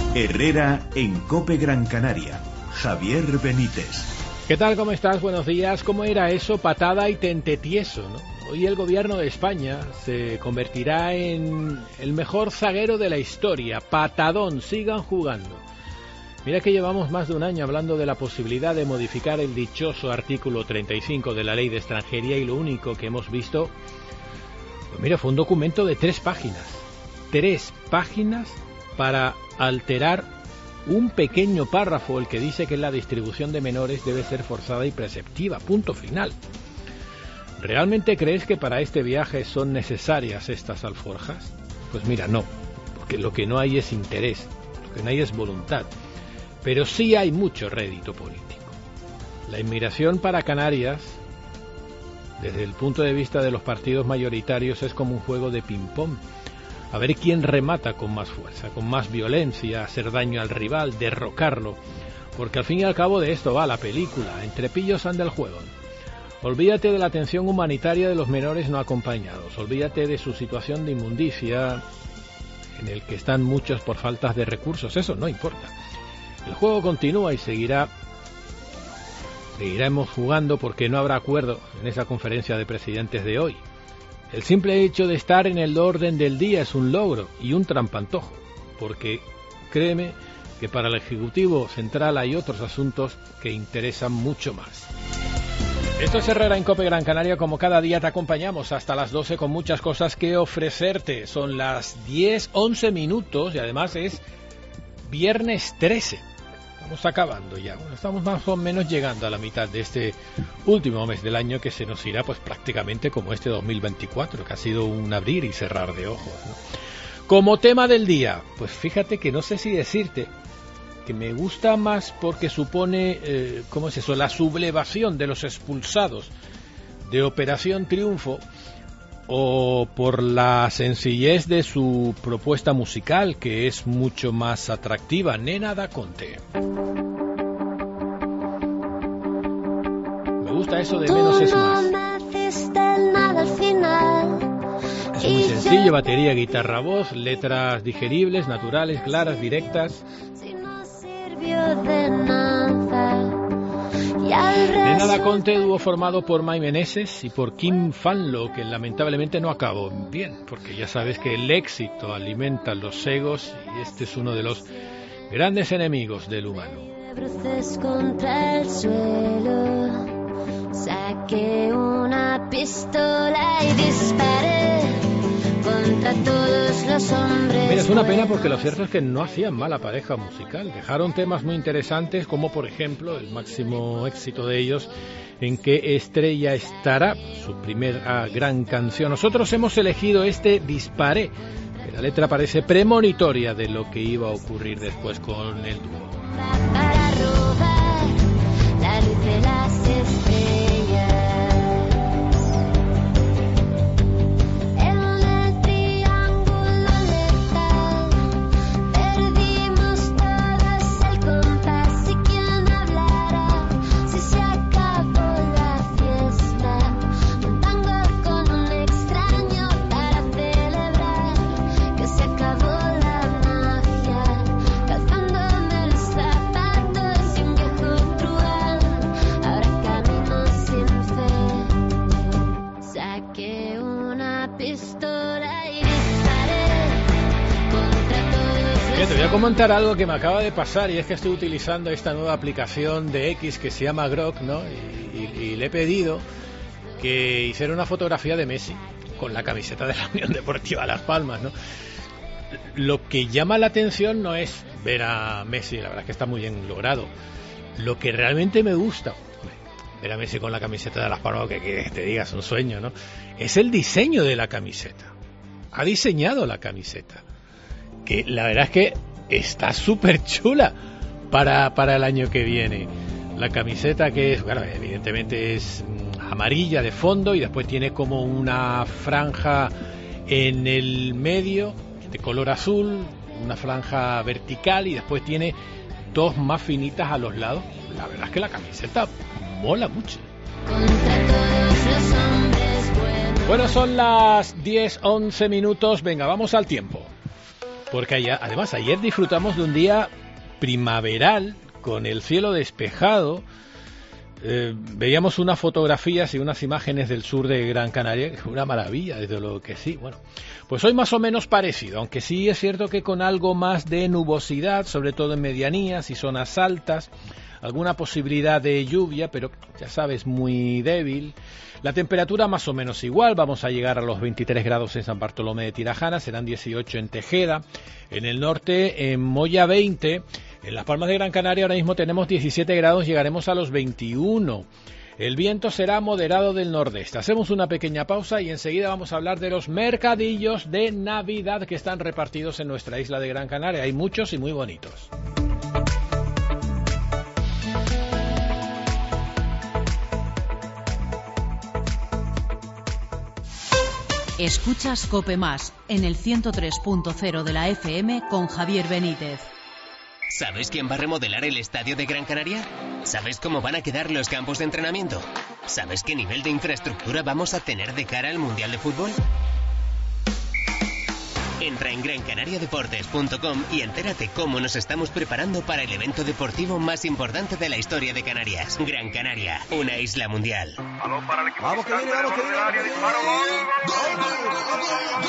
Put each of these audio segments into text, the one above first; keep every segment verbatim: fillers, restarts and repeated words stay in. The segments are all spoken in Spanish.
Herrera en COPE Gran Canaria. Javier Benítez. ¿Qué tal? ¿Cómo estás? Buenos días. ¿Cómo era eso? Patada y tentetieso, ¿no? Hoy el gobierno de España se convertirá en el mejor zaguero de la historia. Patadón, sigan jugando. Mira que llevamos más de un año hablando de la posibilidad de modificar el dichoso artículo treinta y cinco de la Ley de Extranjería y lo único que hemos visto, pues mira, fue un documento de tres páginas. Tres páginas para alterar un pequeño párrafo, el que dice que la distribución de menores debe ser forzada y preceptiva. Punto final. ¿Realmente crees que para este viaje son necesarias estas alforjas? Pues mira, no, porque lo que no hay es interés, lo que no hay es voluntad, pero sí hay mucho rédito político. La inmigración para Canarias, desde el punto de vista de los partidos mayoritarios, es como un juego de ping-pong. A ver quién remata con más fuerza, con más violencia, hacer daño al rival, derrocarlo, porque al fin y al cabo de esto va la película, entre pillos anda el juego. Olvídate de la atención humanitaria de los menores no acompañados, olvídate de su situación de inmundicia, en el que están muchos por faltas de recursos, eso no importa. El juego continúa y seguirá, seguiremos jugando porque no habrá acuerdo en esa conferencia de presidentes de hoy. El simple hecho de estar en el orden del día es un logro y un trampantojo, porque créeme que para el Ejecutivo Central hay otros asuntos que interesan mucho más. Esto es Herrera en COPE Gran Canaria. Como cada día te acompañamos hasta las doce con muchas cosas que ofrecerte. Son las diez, once minutos y además es viernes trece. Estamos acabando ya, bueno, estamos más o menos llegando a la mitad de este último mes del año que se nos irá pues prácticamente como este dos mil veinticuatro, que ha sido un abrir y cerrar de ojos, ¿no? Como tema del día, pues fíjate que no sé si decirte que me gusta más porque supone, eh, ¿cómo es eso?, la sublevación de los expulsados de Operación Triunfo, o por la sencillez de su propuesta musical, que es mucho más atractiva. Nena da Conte. Me gusta eso de menos es más. Es muy sencillo, batería, guitarra, voz, letras digeribles, naturales, claras, directas. Nena da Conte, dúo formado por Mai Meneses y por Kim Fanlo, que lamentablemente no acabó bien, porque ya sabes que el éxito alimenta los egos y este es uno de los grandes enemigos del humano. Contra el suelo, saqué una pistola y disparé contra todos los hombres. Mira, es una pena porque lo cierto es que no hacían mala pareja musical. Dejaron temas muy interesantes, como por ejemplo el máximo éxito de ellos, En qué estrella estará, su primera gran canción. Nosotros hemos elegido este Disparé, que la letra parece premonitoria de lo que iba a ocurrir después con el dúo. Para robar la luz de las estrellas. Te voy a comentar algo que me acaba de pasar, y es que estoy utilizando esta nueva aplicación de X que se llama Grok, ¿no? Y, y, y le he pedido que hiciera una fotografía de Messi con la camiseta de la Unión Deportiva Las Palmas, ¿no? Lo que llama la atención no es ver a Messi, la verdad es que está muy bien logrado. Lo que realmente me gusta, ver a Messi con la camiseta de Las Palmas, que, que te digas un sueño, ¿no? Es el diseño de la camiseta. Ha diseñado la camiseta, que la verdad es que está súper chula para, para el año que viene. La camiseta, que es, bueno, evidentemente es amarilla de fondo y después tiene como una franja en el medio de color azul, una franja vertical, y después tiene dos más finitas a los lados. La verdad es que la camiseta mola mucho. Bueno, son las diez once minutos. Venga, vamos al tiempo. porque ayer, además ayer disfrutamos de un día primaveral con el cielo despejado. Eh, veíamos unas fotografías y unas imágenes del sur de Gran Canaria, una maravilla, desde lo que sí. Bueno, pues hoy más o menos parecido, aunque sí es cierto que con algo más de nubosidad, sobre todo en medianías y zonas altas, alguna posibilidad de lluvia, pero ya sabes, muy débil. La temperatura más o menos igual, vamos a llegar a los veintitrés grados en San Bartolomé de Tirajana, serán dieciocho en Tejeda, en el norte en Moya veinte, en Las Palmas de Gran Canaria ahora mismo tenemos diecisiete grados, llegaremos a los veintiuno. El viento será moderado del nordeste. Hacemos una pequeña pausa y enseguida vamos a hablar de los mercadillos de Navidad que están repartidos en nuestra isla de Gran Canaria. Hay muchos y muy bonitos. Escuchas COPE Más en el ciento tres punto cero de la F M con Javier Benítez. ¿Sabes quién va a remodelar el estadio de Gran Canaria? ¿Sabes cómo van a quedar los campos de entrenamiento? ¿Sabes qué nivel de infraestructura vamos a tener de cara al Mundial de Fútbol? Entra en gran canaria deportes punto com y entérate cómo nos estamos preparando para el evento deportivo más importante de la historia de Canarias. Gran Canaria, una isla mundial. Vamos para el equipo. Vamos que viene, vamos que viene. Área, disparo, gol, gol, gol, gol, gol,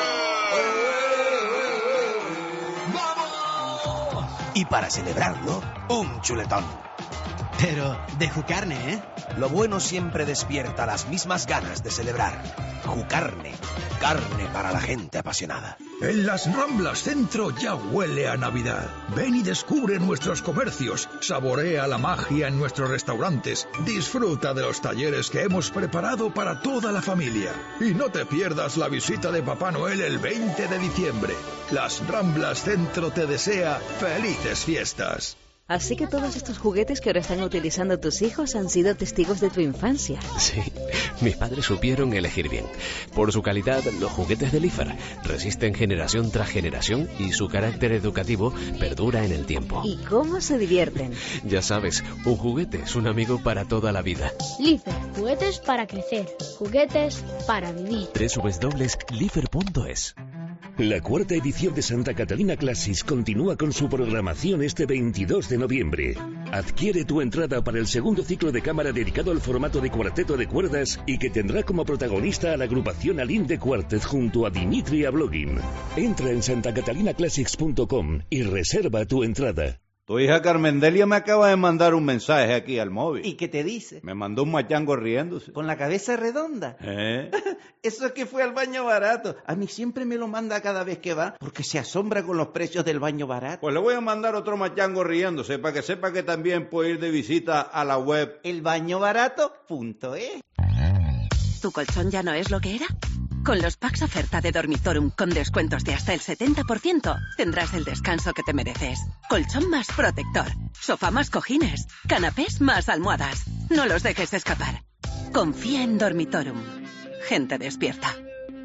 gol. ¡Vamos! Y para celebrarlo, un chuletón. Pero de Jucarne, ¿eh? Lo bueno siempre despierta las mismas ganas de celebrar. Jucarne, carne para la gente apasionada. En las Ramblas Centro ya huele a Navidad. Ven y descubre nuestros comercios, saborea la magia en nuestros restaurantes, disfruta de los talleres que hemos preparado para toda la familia. Y no te pierdas la visita de Papá Noel el veinte de diciembre. Las Ramblas Centro te desea felices fiestas. Así que todos estos juguetes que ahora están utilizando tus hijos han sido testigos de tu infancia. Sí, mis padres supieron elegir bien. Por su calidad, los juguetes de Lifer resisten generación tras generación y su carácter educativo perdura en el tiempo. ¿Y cómo se divierten? Ya sabes, un juguete es un amigo para toda la vida. Lifer, juguetes para crecer, juguetes para vivir. doble u doble u doble u punto lifer punto es. La cuarta edición de Santa Catalina Classics continúa con su programación este veintidós de noviembre. Adquiere tu entrada para el segundo ciclo de cámara dedicado al formato de cuarteto de cuerdas y que tendrá como protagonista a la agrupación Aline de Quartet junto a Dimitri Ablogin. Entra en santa catalina classics punto com y reserva tu entrada. Tu hija Carmendelia me acaba de mandar un mensaje aquí al móvil. ¿Y qué te dice? Me mandó un machango riéndose. ¿Con la cabeza redonda? ¿Eh? Eso es que fue al baño barato. A mí siempre me lo manda cada vez que va, porque se asombra con los precios del baño barato. Pues le voy a mandar otro machango riéndose, para que sepa que también puede ir de visita a la web el baño barato punto es. ¿Tu colchón ya no es lo que era? Con los packs oferta de Dormitorum con descuentos de hasta el setenta por ciento tendrás el descanso que te mereces. Colchón más protector, sofá más cojines, canapés más almohadas. No los dejes escapar. Confía en Dormitorum. Gente despierta.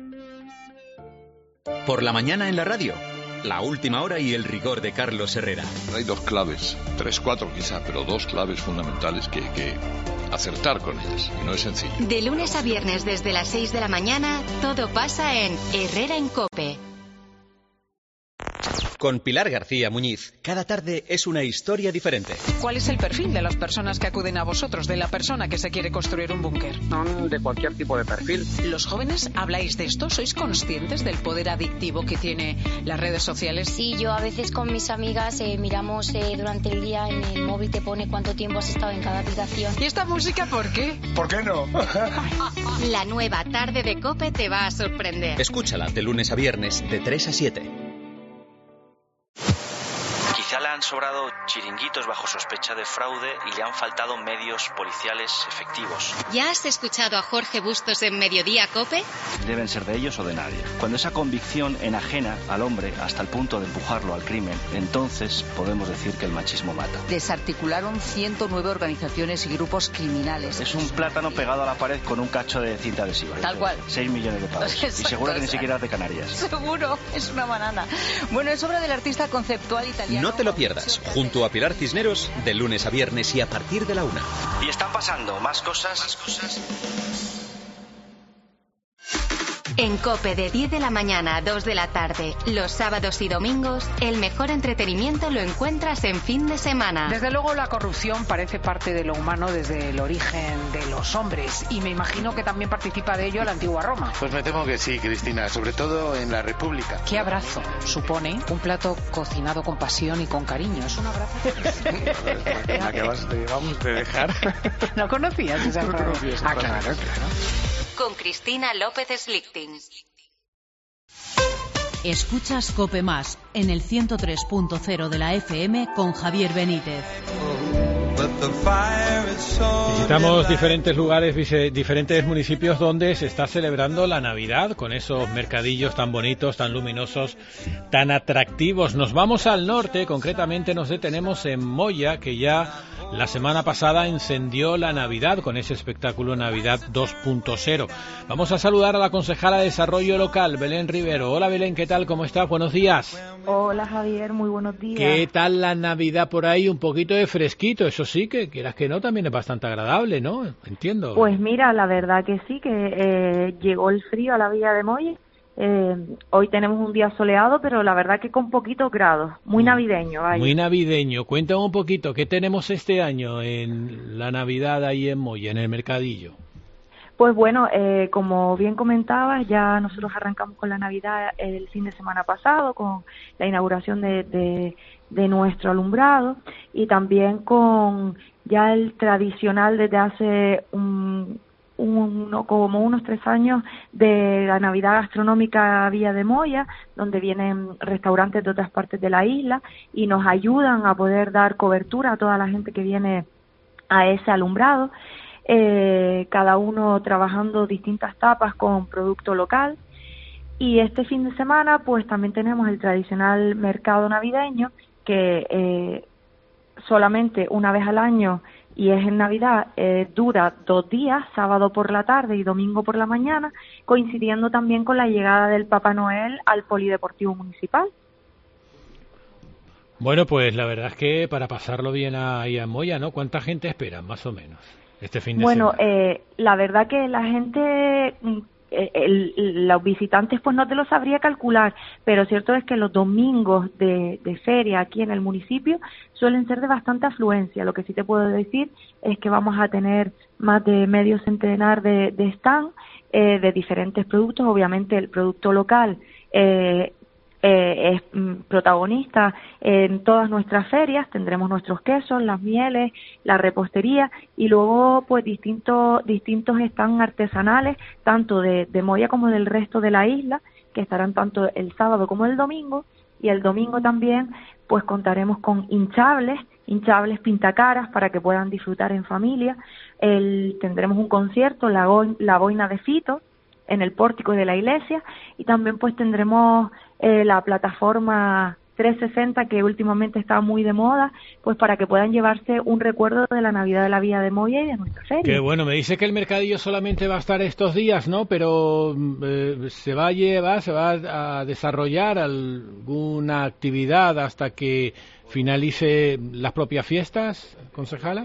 Por la mañana en la radio, la última hora y el rigor de Carlos Herrera. Hay dos claves, tres, cuatro quizá, pero dos claves fundamentales que hay que acertar con ellas, y no es sencillo. De lunes a viernes desde las seis de la mañana, todo pasa en Herrera en COPE. Con Pilar García Muñiz, cada tarde es una historia diferente. ¿Cuál es el perfil de las personas que acuden a vosotros, de la persona que se quiere construir un búnker? Son de cualquier tipo de perfil. ¿Los jóvenes habláis de esto? ¿Sois conscientes del poder adictivo que tiene las redes sociales? Sí, yo a veces con mis amigas eh, miramos eh, durante el día en el móvil, te pone cuánto tiempo has estado en cada aplicación. ¿Y esta música por qué? ¿Por qué no? La nueva tarde de COPE te va a sorprender. Escúchala de lunes a viernes de tres a siete. Quizá le han sobrado chiringuitos bajo sospecha de fraude y le han faltado medios policiales efectivos. ¿Ya has escuchado a Jorge Bustos en Mediodía COPE? Deben ser de ellos o de nadie. Cuando esa convicción enajena al hombre hasta el punto de empujarlo al crimen, entonces podemos decir que el machismo mata. Desarticularon ciento nueve organizaciones y grupos criminales. Es un plátano pegado a la pared con un cacho de cinta adhesiva. Tal cual. seis millones de pavos. Exacto, y seguro que ni o sea, siquiera es de Canarias. Seguro, es una banana. Bueno, es obra del artista conceptual italiano. No te lo pierdas, junto a Pilar Cisneros, de lunes a viernes y a partir de la una. Y están pasando más cosas. Más cosas. En COPE de diez de la mañana a dos de la tarde, los sábados y domingos, el mejor entretenimiento lo encuentras en fin de semana. Desde luego la corrupción parece parte de lo humano desde el origen de los hombres y me imagino que también participa de ello la antigua Roma. Pues me temo que sí, Cristina, sobre todo en la República. ¿Qué abrazo supone un plato cocinado con pasión y con cariño? Es un abrazo. Me acabas de, vamos, de dejar. ¿No conocías esa frase? Ah, claro, claro. Con Cristina López Slichting. Escuchas COPE Más en el ciento tres punto cero de la F M con Javier Benítez. Visitamos diferentes lugares, diferentes municipios donde se está celebrando la Navidad con esos mercadillos tan bonitos, tan luminosos, tan atractivos. Nos vamos al norte, concretamente nos detenemos en Moya, que ya la semana pasada encendió la Navidad con ese espectáculo Navidad dos punto cero. Vamos a saludar a la concejala de Desarrollo Local, Belén Rivero. Hola Belén, ¿qué tal? ¿Cómo estás? Buenos días. Hola Javier, muy buenos días. ¿Qué tal la Navidad por ahí? Un poquito de fresquito, eso sí, que quieras que no, también es bastante agradable, ¿no? Entiendo. Pues mira, la verdad que sí, que eh, llegó el frío a la villa de Moya. Eh, hoy tenemos un día soleado, pero la verdad que con poquitos grados, muy navideño. Vaya. Muy navideño. Cuéntame un poquito, ¿qué tenemos este año en la Navidad ahí en Moya, en el mercadillo? Pues bueno, eh, como bien comentabas, ya nosotros arrancamos con la Navidad el fin de semana pasado, con la inauguración de, de, de nuestro alumbrado y también con ya el tradicional desde hace un... Uno, como unos tres años de la Navidad gastronómica Villa de Moya, donde vienen restaurantes de otras partes de la isla y nos ayudan a poder dar cobertura a toda la gente que viene a ese alumbrado, eh, cada uno trabajando distintas tapas con producto local. Y este fin de semana pues también tenemos el tradicional mercado navideño que eh, solamente una vez al año, y es en Navidad, eh, dura dos días, sábado por la tarde y domingo por la mañana, coincidiendo también con la llegada del Papá Noel al Polideportivo Municipal. Bueno, pues la verdad es que para pasarlo bien ahí en Moya, ¿no? ¿Cuánta gente espera, más o menos, este fin de bueno, semana? Bueno, eh, la verdad que la gente... El, el, los visitantes pues no te lo sabría calcular, pero cierto es que los domingos de, de feria aquí en el municipio suelen ser de bastante afluencia. Lo que sí te puedo decir es que vamos a tener más de medio centenar de, de stand eh, de diferentes productos. Obviamente el producto local eh, eh, es mm, protagonista en todas nuestras ferias. Tendremos nuestros quesos, las mieles, la repostería y luego pues distintos distintos stands artesanales tanto de, de Moya como del resto de la isla, que estarán tanto el sábado como el domingo. Y el domingo también pues contaremos con hinchables hinchables pintacaras para que puedan disfrutar en familia. El, tendremos un concierto, la, go, la boina de Fito, en el pórtico de la iglesia, y también pues tendremos eh, la plataforma trescientos sesenta que últimamente está muy de moda, pues para que puedan llevarse un recuerdo de la Navidad de la Villa de Moya y de nuestra feria. Qué bueno, me dice que el mercadillo solamente va a estar estos días, ¿no? Pero eh, se va a llevar, se va a desarrollar alguna actividad hasta que finalice las propias fiestas, concejala.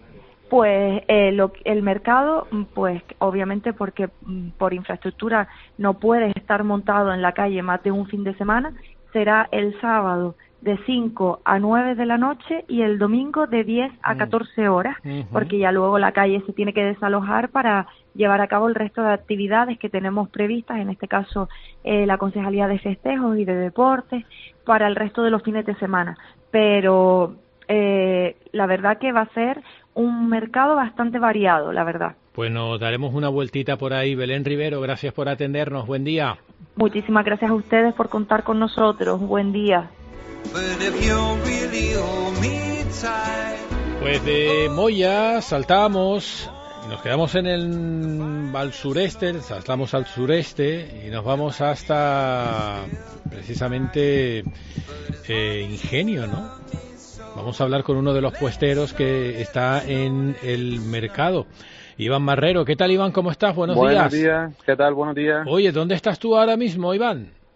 Pues eh, lo, el mercado, pues obviamente porque por infraestructura no puede estar montado en la calle más de un fin de semana, será el sábado de cinco a nueve de la noche y el domingo de diez a catorce horas, uh-huh. porque ya luego la calle se tiene que desalojar para llevar a cabo el resto de actividades que tenemos previstas, en este caso eh, la Concejalía de Festejos y de Deportes, para el resto de los fines de semana. Pero eh, la verdad que va a ser un mercado bastante variado, la verdad. Pues nos daremos una vueltita por ahí. Belén Rivero, gracias por atendernos. Buen día. Muchísimas gracias a ustedes por contar con nosotros. Buen día. Pues de Moya saltamos y nos quedamos en el al sureste, saltamos al sureste y nos vamos hasta precisamente eh, Ingenio, ¿no? Vamos a hablar con uno de los puesteros que está en el mercado. Iván Marrero. ¿Qué tal, Iván? ¿Cómo estás? Buenos, Buenos días. Buenos días. ¿Qué tal? Buenos días. Oye, ¿dónde estás tú ahora mismo, Iván?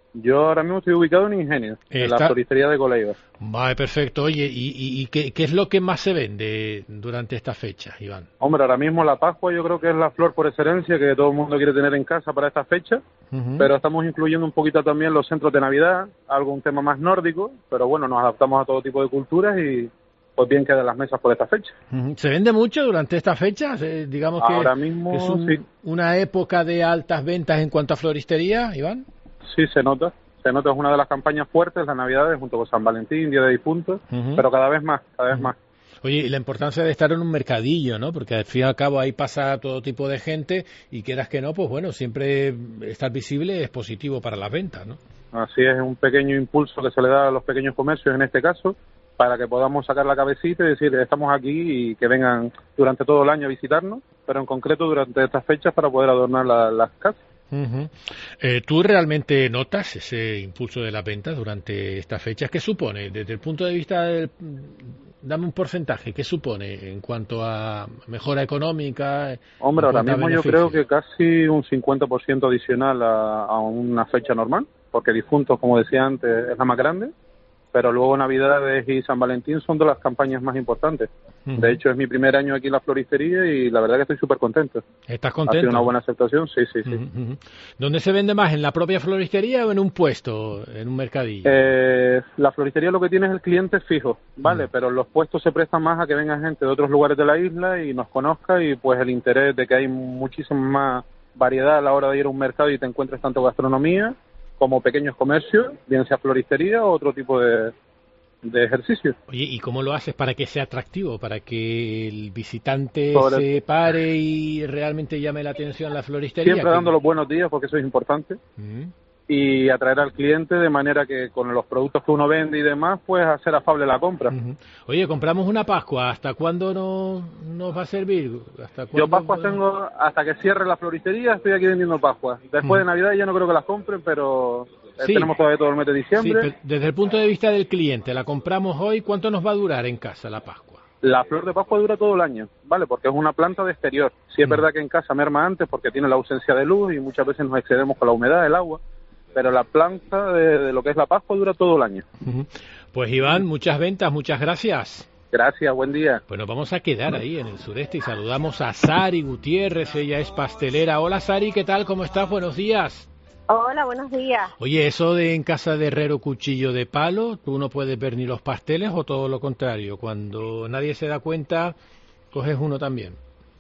Yo ahora mismo estoy ubicado en Ingenio, en Está... la floristería de Coleiva. Vale, perfecto. Oye, ¿y, y, y qué, qué es lo que más se vende durante esta fecha, Iván? Hombre, ahora mismo la Pascua yo creo que es la flor por excelencia que todo el mundo quiere tener en casa para esta fecha, uh-huh. pero estamos incluyendo un poquito también los centros de Navidad, algún tema más nórdico, pero bueno, nos adaptamos a todo tipo de culturas y pues bien quedan las mesas por esta fecha. Uh-huh. ¿Se vende mucho durante esta fecha? Eh, digamos que ahora mismo, es un, sí. una época de altas ventas en cuanto a floristería, Iván. Sí, se nota. Se nota, es una de las campañas fuertes, las Navidades, junto con San Valentín, Día de Difuntos, uh-huh. pero cada vez más, cada vez uh-huh. más. Oye, y la importancia de estar en un mercadillo, ¿no? Porque al fin y al cabo ahí pasa todo tipo de gente y quieras que no, pues bueno, siempre estar visible es positivo para las ventas, ¿no? Así es, un pequeño impulso que se le da a los pequeños comercios en este caso, para que podamos sacar la cabecita y decir, estamos aquí y que vengan durante todo el año a visitarnos, pero en concreto durante estas fechas para poder adornar la, las casas. Uh-huh. Eh, ¿Tú realmente notas ese impulso de las ventas durante estas fechas? ¿Qué supone desde el punto de vista del... Dame un porcentaje, ¿qué supone en cuanto a mejora económica? Hombre, ahora mismo yo creo que casi un cincuenta por ciento adicional a, a una fecha normal, porque difuntos, como decía antes, es la más grande, pero luego Navidades y San Valentín son de las campañas más importantes. Uh-huh. De hecho, es mi primer año aquí en la floristería y la verdad que estoy súper contento. ¿Estás contento? Ha sido una buena aceptación, sí, sí, sí. Uh-huh, uh-huh. ¿Dónde se vende más? ¿En la propia floristería o en un puesto, en un mercadillo? Eh, la floristería lo que tiene es el cliente fijo, ¿vale? Uh-huh. Pero los puestos se prestan más a que venga gente de otros lugares de la isla y nos conozca, y pues el interés de que hay muchísima más variedad a la hora de ir a un mercado y te encuentres tanto gastronomía como pequeños comercios, bien sea floristería o otro tipo de, de ejercicio. Oye, ¿y cómo lo haces para que sea atractivo, para que el visitante Sobre... se pare y realmente llame la atención la floristería? Siempre dando los buenos días, porque eso es importante. Uh-huh. Y atraer al cliente de manera que con los productos que uno vende y demás, pues hacer afable la compra. Uh-huh. Oye, compramos una Pascua, ¿hasta cuándo no, nos va a servir? ¿Hasta Yo Pascuas tengo, hasta que cierre la floristería, estoy aquí vendiendo Pascuas. Después uh-huh. de Navidad ya no creo que las compren, pero sí. tenemos todavía todo el mes de diciembre. Sí, desde el punto de vista del cliente, la compramos hoy, ¿cuánto nos va a durar en casa la Pascua? La flor de Pascua dura todo el año, ¿vale? Porque es una planta de exterior. Sí es uh-huh. verdad que en casa merma antes porque tiene la ausencia de luz y muchas veces nos excedemos con la humedad, el agua. Pero la planta de, de lo que es la Pascua dura todo el año. Uh-huh. Pues Iván, muchas ventas, muchas gracias. Gracias, buen día. Pues nos vamos a quedar ahí en el sureste y saludamos a Sari Gutiérrez, ella es pastelera. Hola Sari, ¿qué tal? ¿Cómo estás? Buenos días. Hola, buenos días. Oye, eso de en casa de herrero cuchillo de palo, ¿tú no puedes ver ni los pasteles o todo lo contrario? Cuando nadie se da cuenta, coges uno también.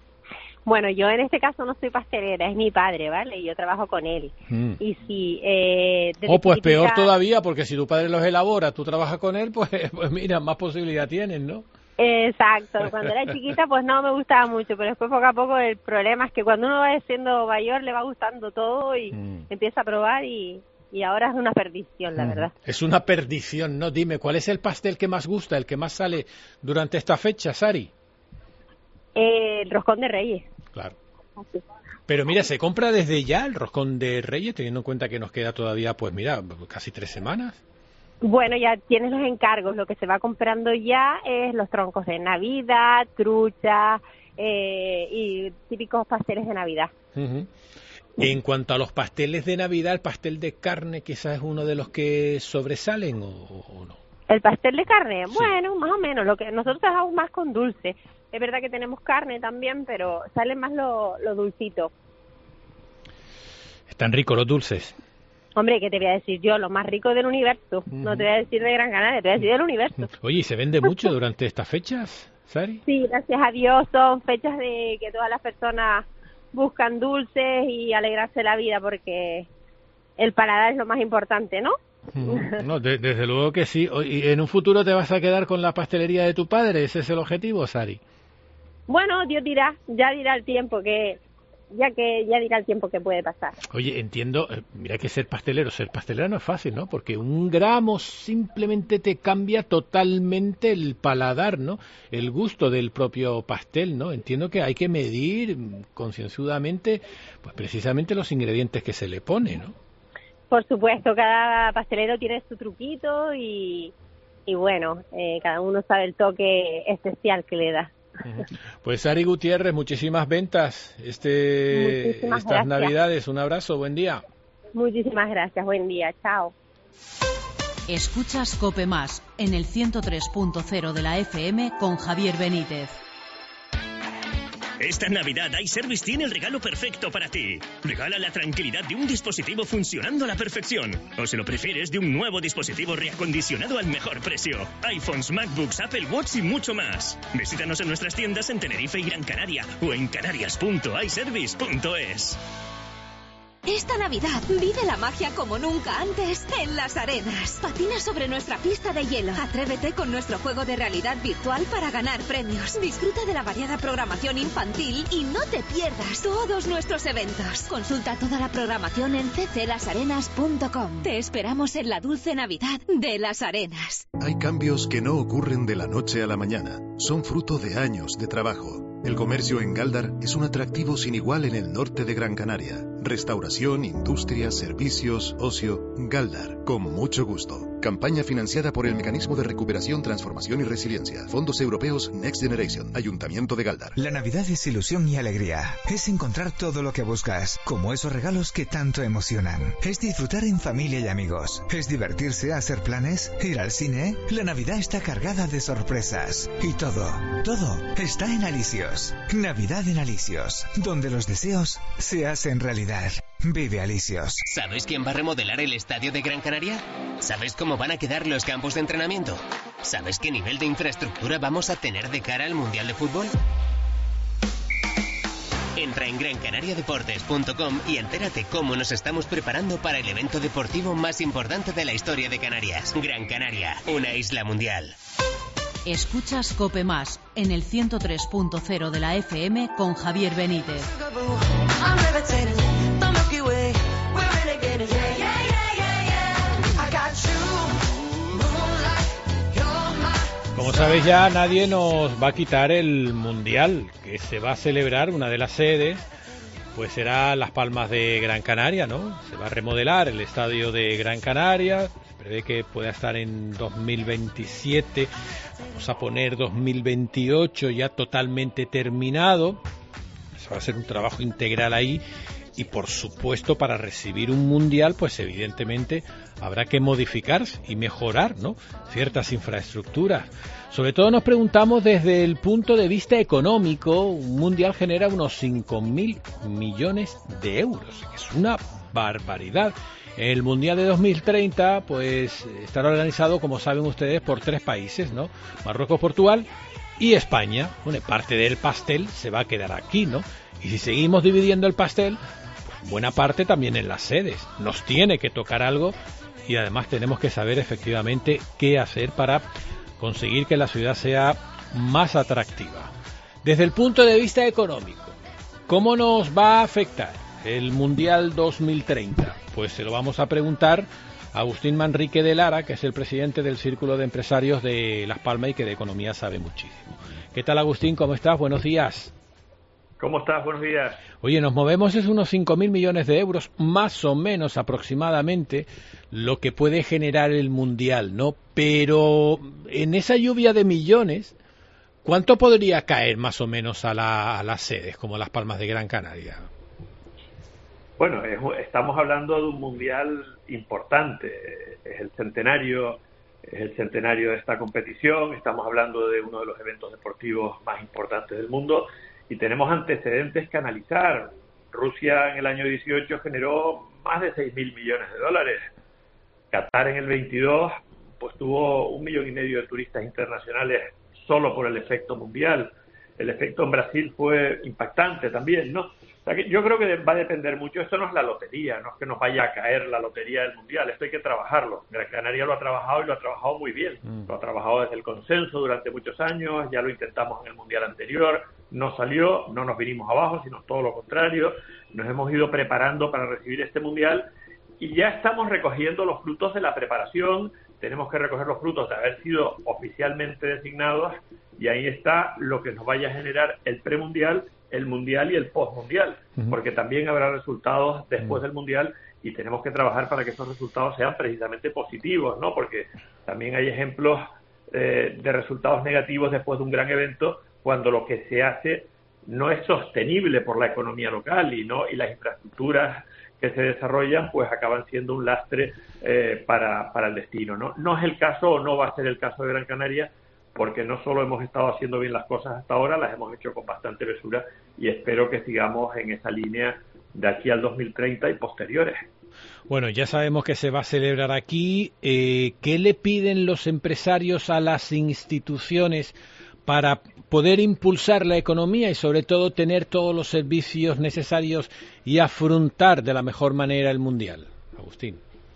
Bueno, yo en este caso no soy pastelera, es mi padre, ¿vale? Y yo trabajo con él. Mm. Y si... Eh, oh, pues chiquitita... peor todavía, porque si tu padre los elabora, tú trabajas con él, pues, pues mira, más posibilidad tienes, ¿no? Exacto. Cuando era chiquita, pues no me gustaba mucho, pero después poco a poco el problema es que cuando uno va siendo mayor le va gustando todo y mm. empieza a probar y... Y ahora es una perdición, la mm. verdad. Es una perdición, ¿no? Dime, ¿cuál es el pastel que más gusta, el que más sale durante esta fecha, Sari? Eh, el roscón de Reyes. Claro. Así. Pero mira, se compra desde ya el roscón de Reyes, teniendo en cuenta que nos queda todavía, pues mira, casi tres semanas. Bueno, ya tienes los encargos. Lo que se va comprando ya es los troncos de Navidad, trucha eh, y típicos pasteles de Navidad. Uh-huh. En cuanto a los pasteles de Navidad, ¿el pastel de carne quizás es uno de los que sobresalen o, o no? ¿El pastel de carne? Sí. Bueno, más o menos. Lo que nosotros trabajamos más con dulce. Es verdad que tenemos carne también, pero sale más lo, lo dulcito. ¿Están ricos los dulces? Hombre, ¿qué te voy a decir yo? Lo más rico del universo. Uh-huh. No te voy a decir de Gran Canaria, te voy a decir del universo. Oye, ¿y se vende mucho durante estas fechas, Sari? Sí, gracias a Dios. Son fechas de que todas las personas buscan dulces y alegrarse la vida, porque el paladar es lo más importante, ¿no? No, de, desde luego que sí. ¿Y en un futuro te vas a quedar con la pastelería de tu padre? ¿Ese es el objetivo, Sari? Bueno, Dios dirá, ya dirá el tiempo que, ya que ya dirá el tiempo que puede pasar. Oye, entiendo, mira que ser pastelero, ser pastelera no es fácil, ¿no? Porque un gramo simplemente te cambia totalmente el paladar, ¿no? El gusto del propio pastel, ¿no? Entiendo que hay que medir concienzudamente, pues precisamente los ingredientes que se le pone, ¿no? Por supuesto, cada pastelero tiene su truquito y, y bueno, eh, cada uno sabe el toque especial que le da. Pues Sari Gutiérrez, muchísimas ventas este muchísimas estas gracias. Navidades. Un abrazo, buen día. Muchísimas gracias, buen día, chao. Escuchas COPE Más en el ciento tres punto cero de la F M con Javier Benítez. Esta Navidad iService tiene el regalo perfecto para ti. Regala la tranquilidad de un dispositivo funcionando a la perfección. O si lo prefieres, de un nuevo dispositivo reacondicionado al mejor precio. iPhones, MacBooks, Apple Watch y mucho más. Visítanos en nuestras tiendas en Tenerife y Gran Canaria o en canarias punto iservice punto es. Esta Navidad vive la magia como nunca antes en Las Arenas. Patina sobre nuestra pista de hielo. Atrévete con nuestro juego de realidad virtual para ganar premios. Disfruta de la variada programación infantil y no te pierdas todos nuestros eventos. Consulta toda la programación en c c las arenas punto com. Te esperamos en la dulce Navidad de Las Arenas. Hay cambios que no ocurren de la noche a la mañana. Son fruto de años de trabajo. El comercio en Gáldar es un atractivo sin igual en el norte de Gran Canaria. Restauración, industria, servicios, ocio. Gáldar, con mucho gusto. Campaña financiada por el Mecanismo de Recuperación, Transformación y Resiliencia. Fondos Europeos Next Generation. Ayuntamiento de Gáldar. La Navidad es ilusión y alegría. Es encontrar todo lo que buscas, como esos regalos que tanto emocionan. Es disfrutar en familia y amigos. Es divertirse, hacer planes, ir al cine. La Navidad está cargada de sorpresas. Y todo, todo está en Alicios. Navidad en Alicios, donde los deseos se hacen realidad. Vive Alicios. ¿Sabes quién va a remodelar el estadio de Gran Canaria? ¿Sabes cómo van a quedar los campos de entrenamiento? ¿Sabes qué nivel de infraestructura vamos a tener de cara al Mundial de Fútbol? Entra en gran canaria deportes punto com y entérate cómo nos estamos preparando para el evento deportivo más importante de la historia de Canarias. Gran Canaria, una isla mundial. Escuchas COPE Más en el ciento tres punto cero de la F M con Javier Benítez. Como sabéis ya, nadie nos va a quitar el Mundial que se va a celebrar. Una de las sedes pues será Las Palmas de Gran Canaria, ¿no? Se va a remodelar el estadio de Gran Canaria. Se prevé que pueda estar en dos mil veintisiete. Vamos a poner dos mil veintiocho ya totalmente terminado. Se va a hacer un trabajo integral ahí. Y por supuesto, para recibir un mundial, pues evidentemente habrá que modificar y mejorar, ¿no?, ciertas infraestructuras. Sobre todo nos preguntamos desde el punto de vista económico. Un mundial genera unos cinco mil millones de euros. Es una barbaridad. El mundial de dos mil treinta, pues estará organizado, como saben ustedes, por tres países, ¿no? Marruecos, Portugal y España. Bueno, parte del pastel se va a quedar aquí, ¿no? Y si seguimos dividiendo el pastel, pues buena parte también en las sedes. Nos tiene que tocar algo y además tenemos que saber efectivamente qué hacer para conseguir que la ciudad sea más atractiva. Desde el punto de vista económico, ¿cómo nos va a afectar el Mundial dos mil treinta? Pues se lo vamos a preguntar a Agustín Manrique de Lara, que es el presidente del Círculo de Empresarios de Las Palmas y que de economía sabe muchísimo. ¿Qué tal, Agustín? ¿Cómo estás? Buenos días. ¿Cómo estás? Buenos días. Oye, nos movemos es unos cinco mil millones de euros, más o menos aproximadamente, lo que puede generar el Mundial, ¿no? Pero en esa lluvia de millones, ¿cuánto podría caer más o menos a, la, a las sedes, como Las Palmas de Gran Canaria? Bueno, es, estamos hablando de un Mundial importante. Es el centenario, es el centenario de esta competición. Estamos hablando de uno de los eventos deportivos más importantes del mundo. Y tenemos antecedentes que analizar. Rusia en el año dieciocho generó más de seis mil millones de dólares. Qatar en el veintidós pues tuvo un millón y medio de turistas internacionales solo por el efecto mundial. El efecto en Brasil fue impactante también, ¿no? O sea que yo creo que va a depender mucho. Esto no es la lotería, no es que nos vaya a caer la lotería del mundial. Esto hay que trabajarlo. Gran Canaria lo ha trabajado y lo ha trabajado muy bien. Mm. Lo ha trabajado desde el consenso durante muchos años. Ya lo intentamos en el mundial anterior. No salió, no nos vinimos abajo, sino todo lo contrario. Nos hemos ido preparando para recibir este mundial y ya estamos recogiendo los frutos de la preparación. Tenemos que recoger los frutos de haber sido oficialmente designados y ahí está lo que nos vaya a generar el premundial, el mundial y el postmundial, uh-huh. porque también habrá resultados después uh-huh. del mundial y tenemos que trabajar para que esos resultados sean precisamente positivos, ¿no? Porque también hay ejemplos eh, de resultados negativos después de un gran evento cuando lo que se hace no es sostenible por la economía local y no y las infraestructuras que se desarrollan pues acaban siendo un lastre eh, para, para el destino, ¿no? No es el caso o no va a ser el caso de Gran Canaria, porque no solo hemos estado haciendo bien las cosas hasta ahora, las hemos hecho con bastante mesura y espero que sigamos en esa línea de aquí al dos mil treinta y posteriores. Bueno, ya sabemos que se va a celebrar aquí. Eh, ¿Qué le piden los empresarios a las instituciones para poder impulsar la economía y sobre todo tener todos los servicios necesarios y afrontar de la mejor manera el Mundial? Agustín.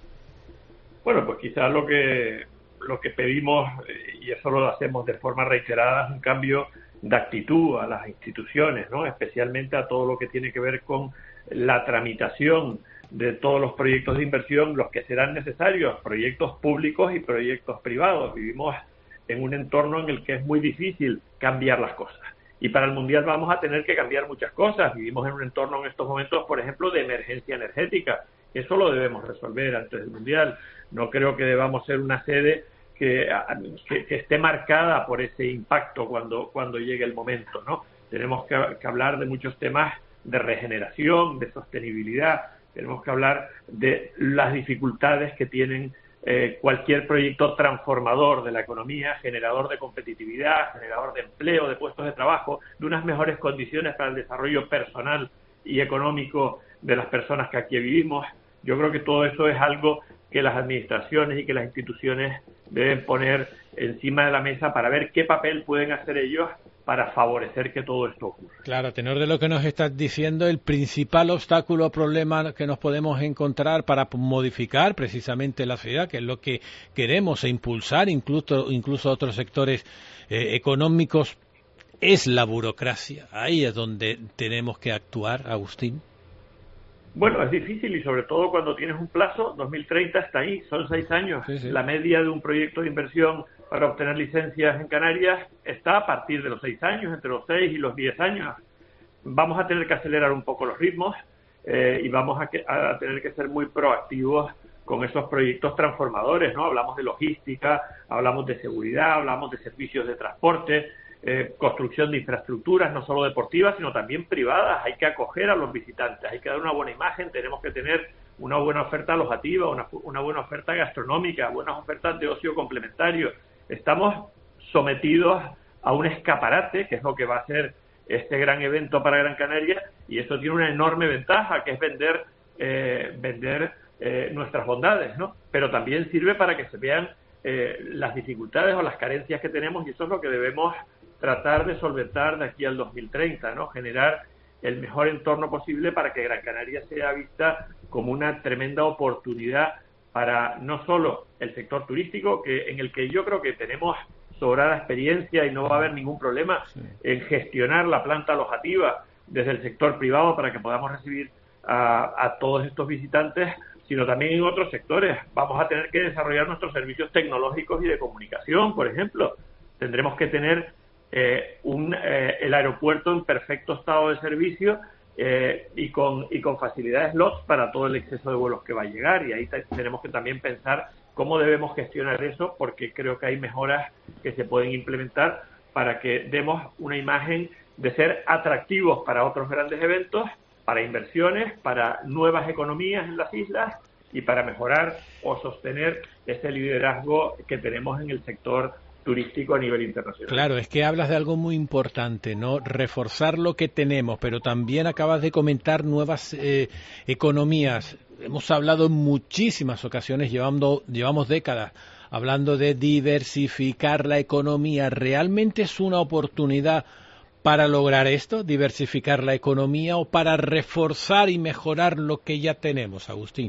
Bueno, pues quizás lo que lo que pedimos, y eso lo hacemos de forma reiterada, es un cambio de actitud a las instituciones, ¿no? Especialmente a todo lo que tiene que ver con la tramitación de todos los proyectos de inversión, los que serán necesarios, proyectos públicos y proyectos privados. Vivimos en un entorno en el que es muy difícil cambiar las cosas. Y para el Mundial vamos a tener que cambiar muchas cosas. Vivimos en un entorno en estos momentos, por ejemplo, de emergencia energética. Eso lo debemos resolver antes del Mundial. No creo que debamos ser una sede que, que, que esté marcada por ese impacto cuando, cuando llegue el momento, ¿no? Tenemos que, que hablar de muchos temas de regeneración, de sostenibilidad. Tenemos que hablar de las dificultades que tienen eh, cualquier proyecto transformador de la economía, generador de competitividad, generador de empleo, de puestos de trabajo, de unas mejores condiciones para el desarrollo personal y económico de las personas que aquí vivimos. Yo creo que todo eso es algo que las administraciones y que las instituciones deben poner encima de la mesa para ver qué papel pueden hacer ellos para favorecer que todo esto ocurra. Claro, a tenor de lo que nos estás diciendo, el principal obstáculo o problema que nos podemos encontrar para modificar precisamente la ciudad, que es lo que queremos e impulsar, incluso, incluso otros sectores eh, económicos, es la burocracia. Ahí es donde tenemos que actuar, Agustín. Bueno, es difícil y sobre todo cuando tienes un plazo, dos mil treinta está ahí, son seis años. Sí, sí. La media de un proyecto de inversión para obtener licencias en Canarias está a partir de los seis años, entre los seis y los diez años. Vamos a tener que acelerar un poco los ritmos eh, y vamos a, que, a tener que ser muy proactivos con esos proyectos transformadores, ¿no? Hablamos de logística, hablamos de seguridad, hablamos de servicios de transporte, eh, construcción de infraestructuras, no solo deportivas, sino también privadas. Hay que acoger a los visitantes, hay que dar una buena imagen, tenemos que tener una buena oferta alojativa, una, una buena oferta gastronómica, buenas ofertas de ocio complementario. Estamos sometidos a un escaparate, que es lo que va a ser este gran evento para Gran Canaria, y eso tiene una enorme ventaja, que es vender eh, vender eh, nuestras bondades, ¿no? Pero también sirve para que se vean eh, las dificultades o las carencias que tenemos, y eso es lo que debemos tratar de solventar de aquí al dos mil treinta, ¿no? Generar el mejor entorno posible para que Gran Canaria sea vista como una tremenda oportunidad para no solo el sector turístico, que en el que yo creo que tenemos sobrada experiencia y no va a haber ningún problema sí. en gestionar la planta alojativa desde el sector privado para que podamos recibir a, a todos estos visitantes, sino también en otros sectores. Vamos a tener que desarrollar nuestros servicios tecnológicos y de comunicación, por ejemplo. Tendremos que tener eh, un, eh, el aeropuerto en perfecto estado de servicio eh, y con y con facilidades slots para todo el exceso de vuelos que va a llegar, y ahí t- tenemos que también pensar cómo debemos gestionar eso, porque creo que hay mejoras que se pueden implementar para que demos una imagen de ser atractivos para otros grandes eventos, para inversiones, para nuevas economías en las islas y para mejorar o sostener ese liderazgo que tenemos en el sector turístico a nivel internacional. Claro, es que hablas de algo muy importante, ¿no? Reforzar lo que tenemos, pero también acabas de comentar nuevas eh, economías. Hemos hablado en muchísimas ocasiones, llevando, llevamos décadas hablando de diversificar la economía. ¿Realmente es una oportunidad para lograr esto, diversificar la economía, o para reforzar y mejorar lo que ya tenemos, Agustín?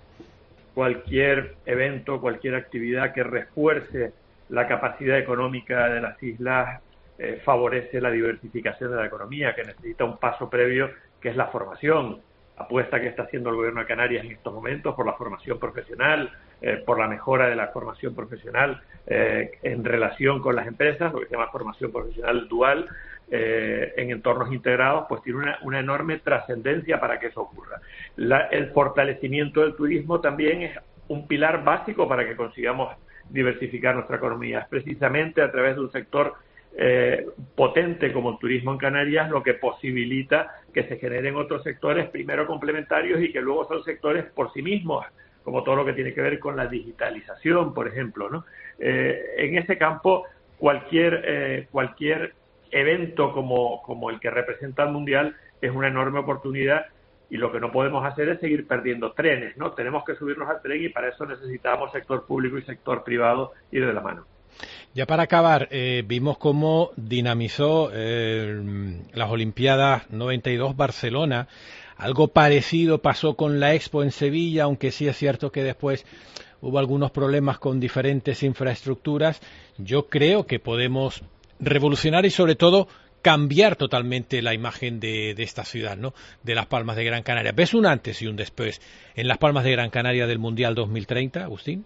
Cualquier evento, cualquier actividad que refuerce la capacidad económica de las islas eh, favorece la diversificación de la economía, que necesita un paso previo, que es la formación. Apuesta que está haciendo el Gobierno de Canarias en estos momentos por la formación profesional, eh, por la mejora de la formación profesional eh, en relación con las empresas, lo que se llama formación profesional dual, eh, en entornos integrados, pues tiene una, una enorme trascendencia para que eso ocurra. La, el fortalecimiento del turismo también es un pilar básico para que consigamos diversificar nuestra economía. Es precisamente a través de un sector eh, potente como el turismo en Canarias, lo que posibilita que se generen otros sectores, primero complementarios y que luego son sectores por sí mismos, como todo lo que tiene que ver con la digitalización, por ejemplo, ¿no? Eh, en ese campo, cualquier eh, cualquier evento como, como el que representa el Mundial es una enorme oportunidad, y lo que no podemos hacer es seguir perdiendo trenes, ¿no? Tenemos que subirnos al tren y para eso necesitamos sector público y sector privado ir de la mano. Ya para acabar, eh, vimos cómo dinamizó eh, las Olimpiadas noventa y dos Barcelona. Algo parecido pasó con la Expo en Sevilla, aunque sí es cierto que después hubo algunos problemas con diferentes infraestructuras. Yo creo que podemos revolucionar y sobre todo cambiar totalmente la imagen de, de esta ciudad, ¿no? De Las Palmas de Gran Canaria. ¿Ves un antes y un después en Las Palmas de Gran Canaria del Mundial dos mil treinta, Agustín?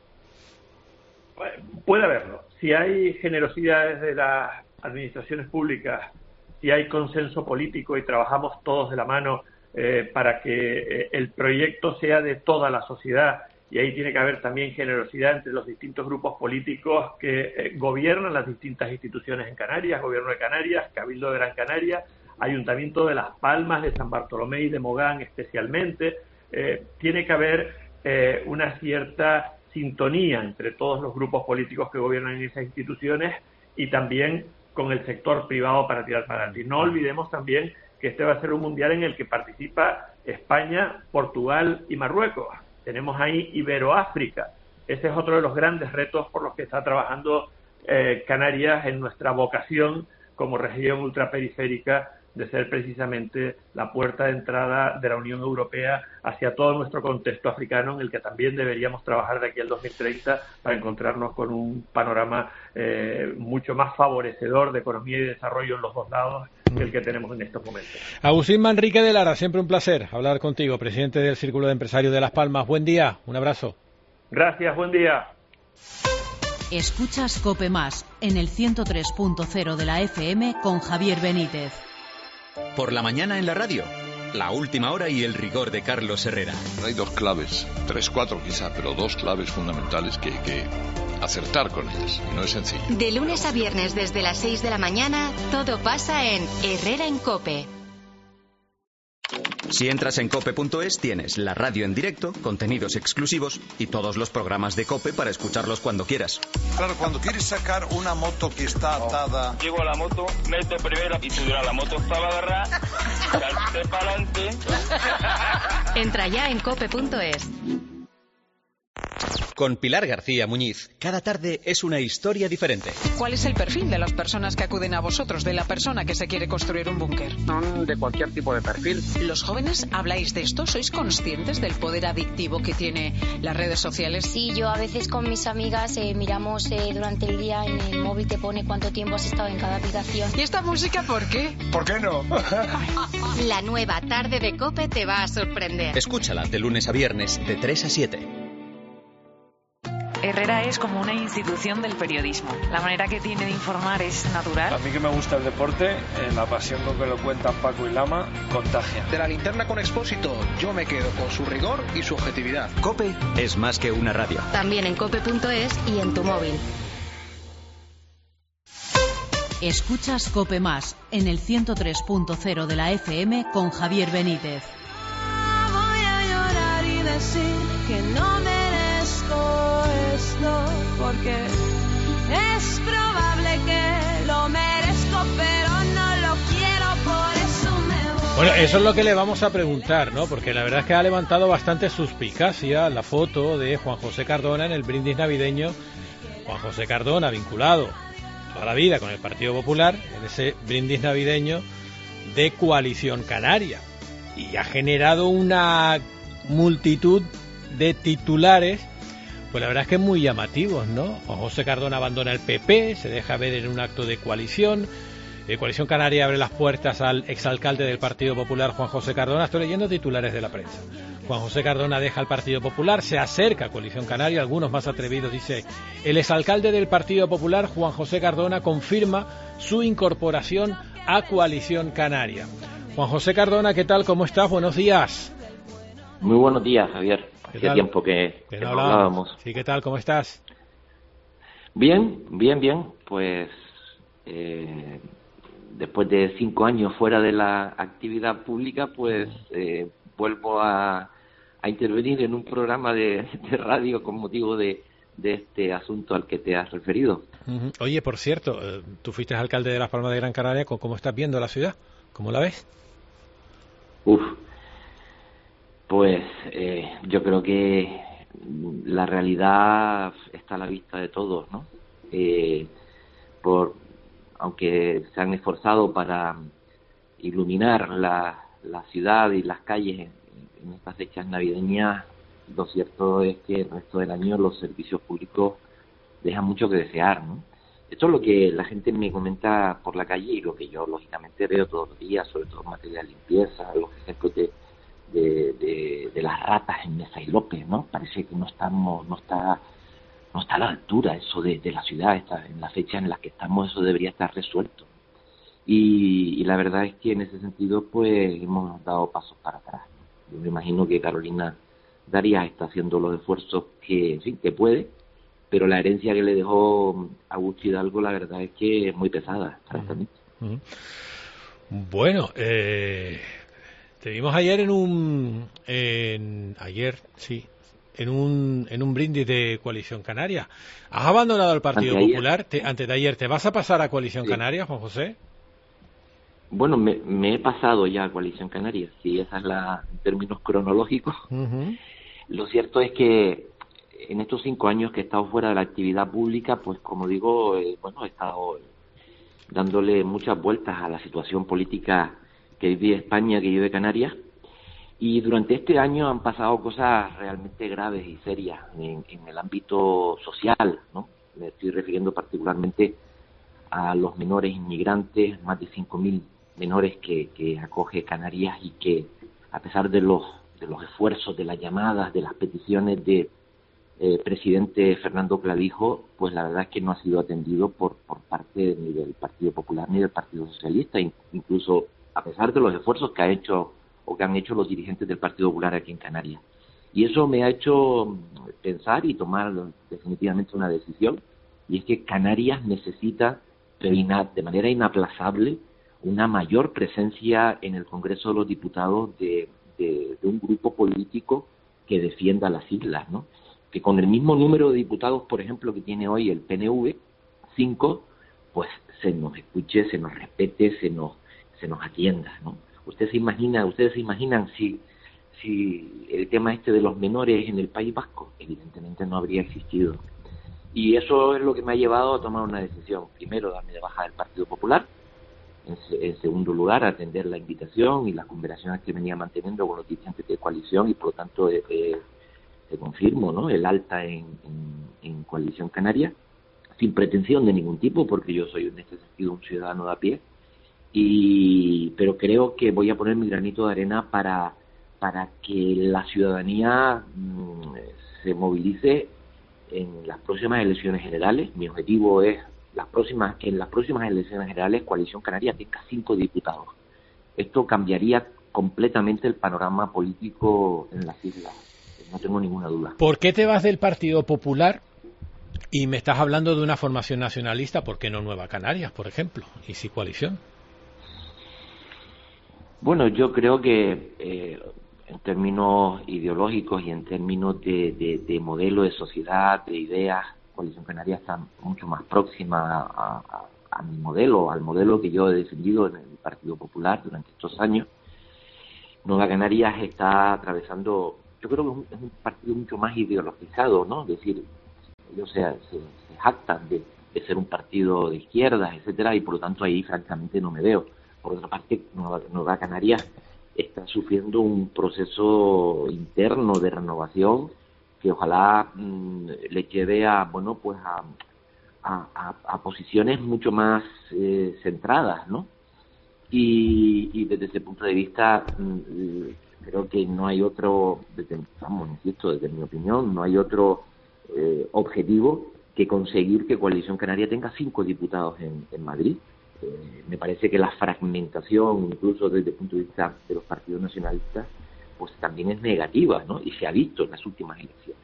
Puede haberlo. Si hay generosidad desde las administraciones públicas, si hay consenso político y trabajamos todos de la mano eh, para que eh, el proyecto sea de toda la sociedad, y ahí tiene que haber también generosidad entre los distintos grupos políticos que eh, gobiernan las distintas instituciones en Canarias, Gobierno de Canarias, Cabildo de Gran Canaria, Ayuntamiento de Las Palmas, de San Bartolomé y de Mogán especialmente. Eh, tiene que haber eh, una cierta sintonía entre todos los grupos políticos que gobiernan en esas instituciones y también con el sector privado para tirar para adelante. Y no olvidemos también que este va a ser un mundial en el que participa España, Portugal y Marruecos. Tenemos ahí Iberoáfrica. Ese es otro de los grandes retos por los que está trabajando eh, Canarias en nuestra vocación como región ultraperiférica de ser precisamente la puerta de entrada de la Unión Europea hacia todo nuestro contexto africano, en el que también deberíamos trabajar de aquí al dos mil treinta para encontrarnos con un panorama eh, mucho más favorecedor de economía y desarrollo en los dos lados que el que tenemos en estos momentos. Agustín Manrique de Lara, siempre un placer hablar contigo, presidente del Círculo de Empresarios de Las Palmas. Buen día, un abrazo. Gracias, buen día. Escuchas COPE Más en el ciento tres punto cero de la F M con Javier Benítez. Por la mañana en la radio, la última hora y el rigor de Carlos Herrera. Hay dos claves, tres, cuatro quizá, pero dos claves fundamentales que hay que acertar con ellas, y no es sencillo. De lunes a viernes desde las seis de la mañana, todo pasa en Herrera en COPE. Si entras en cope punto es, tienes la radio en directo, contenidos exclusivos y todos los programas de COPE para escucharlos cuando quieras. Claro, cuando quieres sacar una moto que está atada... Llego a la moto, meto primero y tú dirás, la moto estaba agarrada, salté para adelante... Entra ya en cope punto es. Con Pilar García Muñiz, cada tarde es una historia diferente. ¿Cuál es el perfil de las personas que acuden a vosotros, de la persona que se quiere construir un búnker? Son de cualquier tipo de perfil. ¿Los jóvenes habláis de esto? ¿Sois conscientes del poder adictivo que tiene las redes sociales? Sí, yo a veces con mis amigas eh, miramos eh, durante el día en el móvil, te pone cuánto tiempo has estado en cada aplicación. ¿Y esta música por qué? ¿Por qué no? La nueva tarde de COPE te va a sorprender. Escúchala de lunes a viernes de tres a siete. Herrera es como una institución del periodismo. La manera que tiene de informar es natural. A mí que me gusta el deporte, eh, la pasión con que lo cuentan Paco y Lama, contagia. De la linterna con Expósito, yo me quedo con su rigor y su objetividad. COPE es más que una radio. También en cope punto es y en tu móvil. Escuchas COPE Más en el ciento tres punto cero de la F M con Javier Benítez. Voy a llorar y decir que no merezco esto, porque es probable que lo merezco, pero no lo quiero, por eso me voy. Bueno, eso es lo que le vamos a preguntar, ¿no? Porque la verdad es que ha levantado bastante suspicacia la foto de Juan José Cardona en el brindis navideño. Juan José Cardona vinculado toda la vida con el Partido Popular en ese brindis navideño de Coalición Canaria, y ha generado una multitud de titulares, pues la verdad es que muy llamativos, ¿no? Juan José Cardona abandona el P P, se deja ver en un acto de coalición. Eh, Coalición Canaria abre las puertas al exalcalde del Partido Popular, Juan José Cardona. Estoy leyendo titulares de la prensa. Juan José Cardona deja el Partido Popular, se acerca a Coalición Canaria. Algunos más atrevidos, dice: el exalcalde del Partido Popular, Juan José Cardona, confirma su incorporación a Coalición Canaria. Juan José Cardona, ¿qué tal? ¿Cómo estás? Buenos días. Muy buenos días, Javier. Hace tiempo que, que, que no hablábamos. hablábamos. Sí, ¿qué tal? ¿Cómo estás? Bien, bien, bien. Pues eh, después de cinco años fuera de la actividad pública, pues eh, vuelvo a, a intervenir en un programa de, de radio con motivo de, de este asunto al que te has referido. Uh-huh. Oye, por cierto, eh, tú fuiste alcalde de Las Palmas de Gran Canaria, ¿cómo estás viendo la ciudad? ¿Cómo la ves? Uf, pues eh, yo creo que la realidad está a la vista de todos, ¿no? Eh, por aunque se han esforzado para iluminar la, la ciudad y las calles en, en estas fechas navideñas, lo cierto es que el resto del año los servicios públicos dejan mucho que desear, ¿no? Esto es lo que la gente me comenta por la calle y lo que yo lógicamente veo todos los días, sobre todo en materia de limpieza, los ejemplos de, de, de, de las ratas en Mesa y López, ¿no? Parece que no estamos, no está, no está a la altura eso de, de la ciudad, está, en la fecha en la que estamos eso debería estar resuelto. Y, y la verdad es que en ese sentido pues hemos dado pasos para atrás, ¿no? Yo me imagino que Carolina Darias está haciendo los esfuerzos que, en fin, que puede, pero la herencia que le dejó Augusto Hidalgo, la verdad es que es muy pesada, francamente. Uh-huh. Bueno, eh, te vimos ayer en un, en, ayer, sí, en un, en un brindis de Coalición Canaria. ¿Has abandonado el Partido Anteayer. Popular? Te, antes de ayer, ¿te vas a pasar a Coalición Sí. Canaria, Juan José? Bueno, me, me he pasado ya a Coalición Canaria, sí, esa es la, en términos cronológicos. Uh-huh. Lo cierto es que en estos cinco años que he estado fuera de la actividad pública, pues como digo, eh, bueno, he estado dándole muchas vueltas a la situación política que vive España, que vive Canarias, y durante este año han pasado cosas realmente graves y serias en, en el ámbito social, ¿no? Me estoy refiriendo particularmente a los menores inmigrantes, más de cinco mil menores que, que acoge Canarias y que, a pesar de los, de los esfuerzos, de las llamadas, de las peticiones de Eh, presidente Fernando Clavijo, pues la verdad es que no ha sido atendido por por parte ni del Partido Popular ni del Partido Socialista, incluso a pesar de los esfuerzos que ha hecho o que han hecho los dirigentes del Partido Popular aquí en Canarias. Y eso me ha hecho pensar y tomar definitivamente una decisión, y es que Canarias necesita de manera inaplazable una mayor presencia en el Congreso de los Diputados de, de, de un grupo político que defienda las islas, ¿no? Que con el mismo número de diputados, por ejemplo, que tiene hoy el P N V, cinco, pues se nos escuche, se nos respete, se nos se nos atienda, ¿no? Usted se imagina, ustedes se imaginan si si el tema este de los menores en el País Vasco, evidentemente no habría existido. Y eso es lo que me ha llevado a tomar una decisión. Primero, darme de baja del Partido Popular. En, en segundo lugar, atender la invitación y las conversaciones que venía manteniendo con los dirigentes de coalición, y por lo tanto eh, eh, te confirmo, ¿no?, el alta en, en, en Coalición Canaria, sin pretensión de ningún tipo, porque yo soy en este sentido un ciudadano de a pie, y pero creo que voy a poner mi granito de arena para para que la ciudadanía mmm, se movilice en las próximas elecciones generales. Mi objetivo es las próximas que en las próximas elecciones generales Coalición Canaria tenga cinco diputados. Esto cambiaría completamente el panorama político en las islas. No tengo ninguna duda. ¿Por qué te vas del Partido Popular y me estás hablando de una formación nacionalista? ¿Por qué no Nueva Canarias, por ejemplo? ¿Y si Coalición? Bueno, yo creo que eh, en términos ideológicos y en términos de, de, de modelo de sociedad, de ideas, Coalición Canaria está mucho más próxima a, a, a mi modelo, al modelo que yo he defendido en el Partido Popular durante estos años. Nueva Canarias está atravesando, yo creo que es un, es un partido mucho más ideologizado, ¿no? Es decir, ellos se, se, se jactan de, de ser un partido de izquierdas, etcétera, y por lo tanto ahí francamente no me veo. Por otra parte, Nueva, Nueva Canarias está sufriendo un proceso interno de renovación que ojalá mmm, le lleve a, bueno, pues a, a, a, a posiciones mucho más eh, centradas, ¿no? Y, y desde ese punto de vista mmm, creo que no hay otro, desde, vamos, insisto, desde mi opinión, no hay otro eh, objetivo que conseguir que Coalición Canaria tenga cinco diputados en, en Madrid. Eh, me parece que la fragmentación, incluso desde el punto de vista de los partidos nacionalistas, pues también es negativa, ¿no? Y se ha visto en las últimas elecciones.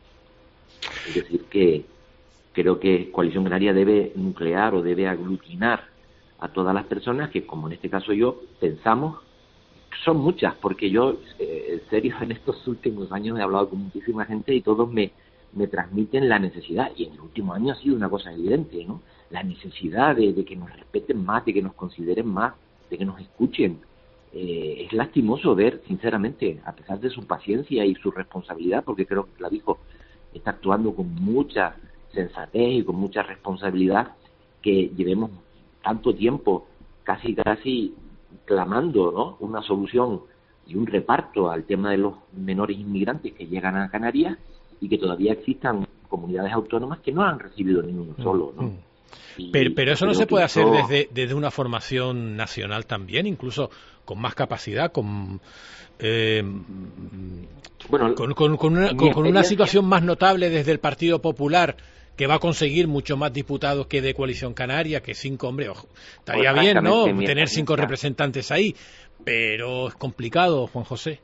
Es decir, que creo que Coalición Canaria debe nuclear o debe aglutinar a todas las personas que, como en este caso yo, pensamos, son muchas, porque yo, eh, en serio, en estos últimos años he hablado con muchísima gente y todos me, me transmiten la necesidad, y en el último año ha sido una cosa evidente, ¿no? La necesidad de, de que nos respeten más, de que nos consideren más, de que nos escuchen. Eh, es lastimoso ver, sinceramente, a pesar de su paciencia y su responsabilidad, porque creo que Clavijo está actuando con mucha sensatez y con mucha responsabilidad, que llevemos tanto tiempo casi casi clamando, ¿no?, una solución y un reparto al tema de los menores inmigrantes que llegan a Canarias, y que todavía existan comunidades autónomas que no han recibido ni uno solo, ¿no? Y pero, pero eso no se puede hacer eso... desde, desde una formación nacional también, incluso con más capacidad, con eh, bueno, con, con, con, una, con, con una situación más notable desde el Partido Popular, que va a conseguir mucho más diputados que de Coalición Canaria, que cinco, hombre, ojo, estaría bien, ¿no?, tener cinco representantes ahí, pero es complicado, Juan José.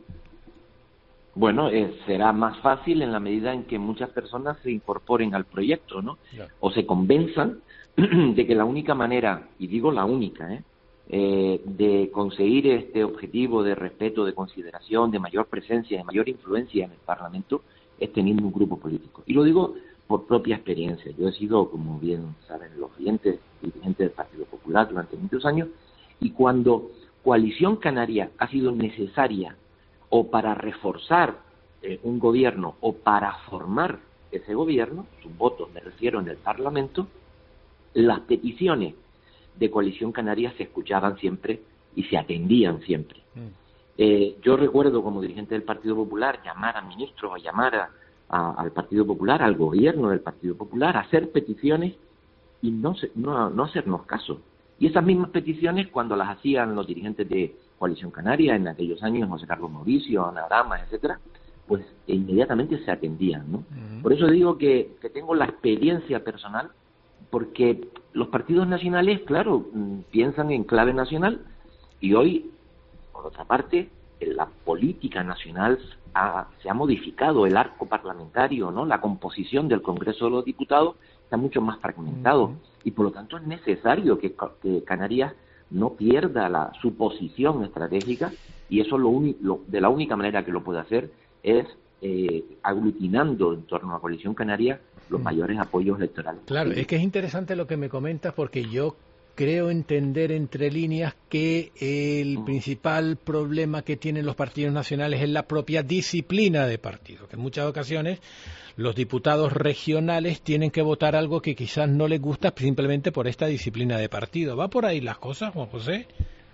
Bueno, eh, será más fácil en la medida en que muchas personas se incorporen al proyecto, ¿no? Ya. O se convenzan de que la única manera, y digo la única, ¿eh? Eh, de conseguir este objetivo de respeto, de consideración, de mayor presencia, de mayor influencia en el Parlamento, es teniendo un grupo político. Y lo digo por propia experiencia. Yo he sido, como bien saben los oyentes, dirigente del Partido Popular durante muchos años, y cuando Coalición Canaria ha sido necesaria o para reforzar eh, un gobierno o para formar ese gobierno, sus votos me refiero en el Parlamento, las peticiones de Coalición Canaria se escuchaban siempre y se atendían siempre. Mm. Eh, yo recuerdo como dirigente del Partido Popular llamar a ministros o llamar a, a, al Partido Popular, al gobierno del Partido Popular, a hacer peticiones y no, se, no, no hacernos caso. Y esas mismas peticiones, cuando las hacían los dirigentes de Coalición Canaria, en aquellos años, José Carlos Mauricio, Ana Damas, etcétera, pues inmediatamente se atendían, ¿no? Uh-huh. Por eso digo que, que tengo la experiencia personal, porque los partidos nacionales, claro, piensan en clave nacional, y hoy, por otra parte, en la política nacional ha, se ha modificado el arco parlamentario, ¿no? La composición del Congreso de los Diputados está mucho más fragmentado, uh-huh. y por lo tanto es necesario que, que Canarias no pierda la, su posición estratégica, y eso lo, uni, lo de la única manera que lo puede hacer es eh, aglutinando en torno a Coalición Canaria los mayores apoyos electorales. Claro, es que es interesante lo que me comentas, porque yo creo entender entre líneas que el mm. principal problema que tienen los partidos nacionales es la propia disciplina de partido, que en muchas ocasiones los diputados regionales tienen que votar algo que quizás no les gusta simplemente por esta disciplina de partido. ¿Va por ahí las cosas, Juan José?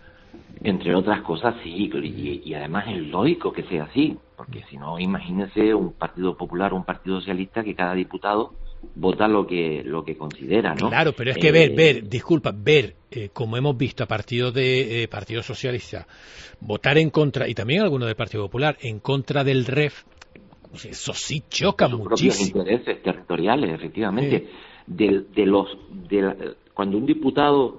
Entre otras cosas, sí, y, y además es lógico que sea así, porque si no, imagínese un Partido Popular o un Partido Socialista que cada diputado vota lo que lo que considera, ¿no? Claro, pero es que eh, ver, ver, disculpa, ver, eh, como hemos visto a partidos de eh, Partido Socialista votar en contra, y también algunos del Partido Popular, en contra del R E F, eso sí choca sus muchísimo. Propios intereses territoriales, efectivamente. Sí. De, de los, de la, cuando un diputado,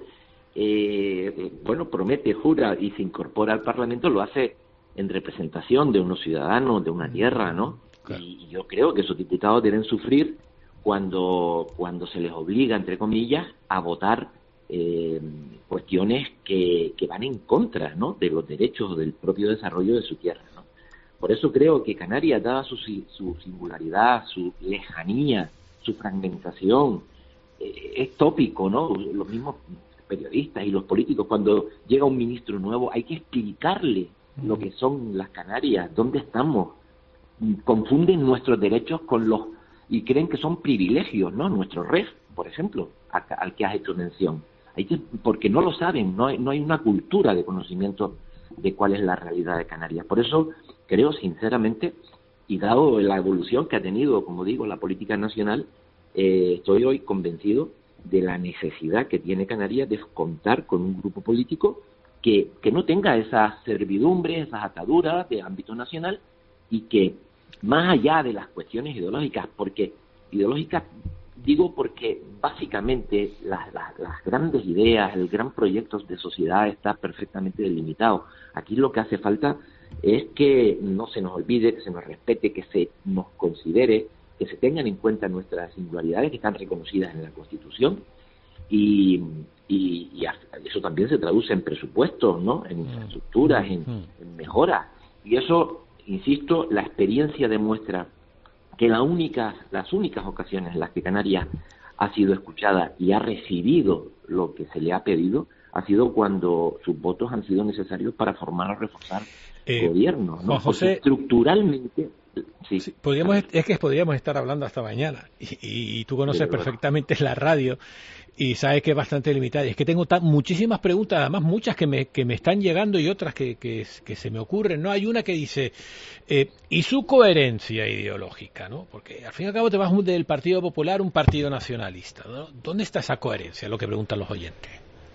eh, bueno, promete, jura y se incorpora al Parlamento, lo hace en representación de unos ciudadanos, de una tierra, ¿no? Claro. Y, y yo creo que esos diputados deben sufrir cuando cuando se les obliga, entre comillas, a votar eh, cuestiones que, que van en contra, ¿no?, de los derechos del propio desarrollo de su tierra, ¿no? Por eso creo que Canarias, dada su, su singularidad, su lejanía, su fragmentación, eh, es tópico, ¿no? Los mismos periodistas y los políticos, cuando llega un ministro nuevo, hay que explicarle lo que son las Canarias, dónde estamos. Confunden nuestros derechos con los y creen que son privilegios, ¿no? Nuestro R E F, por ejemplo, a, al que has hecho mención. Hay que, porque no lo saben, no hay, no hay una cultura de conocimiento de cuál es la realidad de Canarias. Por eso creo sinceramente, y dado la evolución que ha tenido, como digo, la política nacional, eh, estoy hoy convencido de la necesidad que tiene Canarias de contar con un grupo político que, que no tenga esas servidumbres, esas ataduras de ámbito nacional, y que más allá de las cuestiones ideológicas, porque ideológicas digo porque básicamente las, las, las grandes ideas, el gran proyecto de sociedad está perfectamente delimitado. Aquí lo que hace falta es que no se nos olvide, que se nos respete, que se nos considere, que se tengan en cuenta nuestras singularidades que están reconocidas en la Constitución, y, y, y eso también se traduce en presupuestos, ¿no? En infraestructuras, en, en mejoras. Y eso, insisto, la experiencia demuestra que la única, las únicas ocasiones en las que Canarias ha sido escuchada y ha recibido lo que se le ha pedido ha sido cuando sus votos han sido necesarios para formar o reforzar eh, gobierno, ¿no? Juan José, porque estructuralmente sí, sí, podríamos, es que podríamos estar hablando hasta mañana y, y, y tú conoces perfectamente la radio y sabes que es bastante limitada. Y es que tengo tan, muchísimas preguntas, además muchas que me, que me están llegando y otras que, que, que se me ocurren, ¿no? Hay una que dice, eh, ¿y su coherencia ideológica, ¿no? Porque al fin y al cabo te vas del Partido Popular a un partido nacionalista, ¿no? ¿Dónde está esa coherencia? Lo que preguntan los oyentes.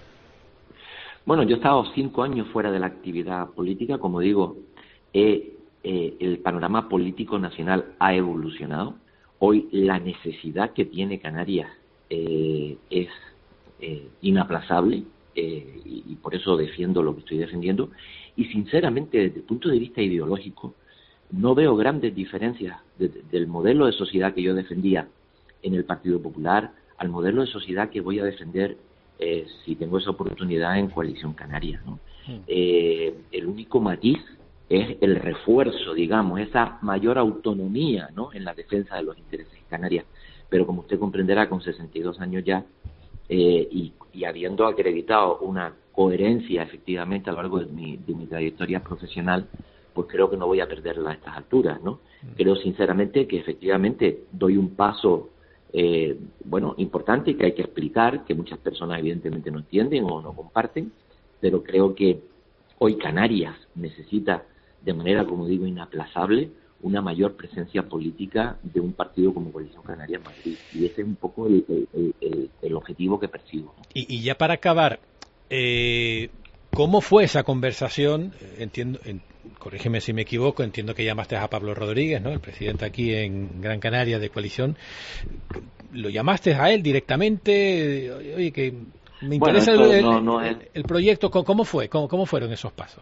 Bueno, yo he estado cinco años fuera de la actividad política, como digo, eh, eh, el panorama político nacional ha evolucionado. Hoy la necesidad que tiene Canarias Eh, es eh, inaplazable eh, y, y por eso defiendo lo que estoy defendiendo y sinceramente desde el punto de vista ideológico no veo grandes diferencias de, de, del modelo de sociedad que yo defendía en el Partido Popular al modelo de sociedad que voy a defender eh, si tengo esa oportunidad en Coalición Canaria, ¿no? Mm. Eh, el único matiz es el refuerzo, digamos, esa mayor autonomía, ¿no?, en la defensa de los intereses de Canarias. Pero como usted comprenderá, con sesenta y dos años ya, eh, y, y habiendo acreditado una coherencia efectivamente a lo largo de mi, de mi trayectoria profesional, pues creo que no voy a perderla a estas alturas, ¿no? Mm. Creo sinceramente que efectivamente doy un paso, eh, bueno, importante, que hay que explicar, que muchas personas evidentemente no entienden o no comparten, pero creo que hoy Canarias necesita, de manera, como digo, inaplazable, una mayor presencia política de un partido como Coalición Canaria en Madrid. Y ese es un poco el, el, el, el objetivo que persigo, ¿no? Y, y ya para acabar, eh, ¿cómo fue esa conversación? Entiendo, en, corrígeme si me equivoco, entiendo que llamaste a Pablo Rodríguez, ¿no?, el presidente aquí en Gran Canaria de Coalición. ¿Lo llamaste a él directamente? Oye, que me interesa bueno, el, no, no es... el, el proyecto. ¿Cómo fue? ¿Cómo, cómo fueron esos pasos?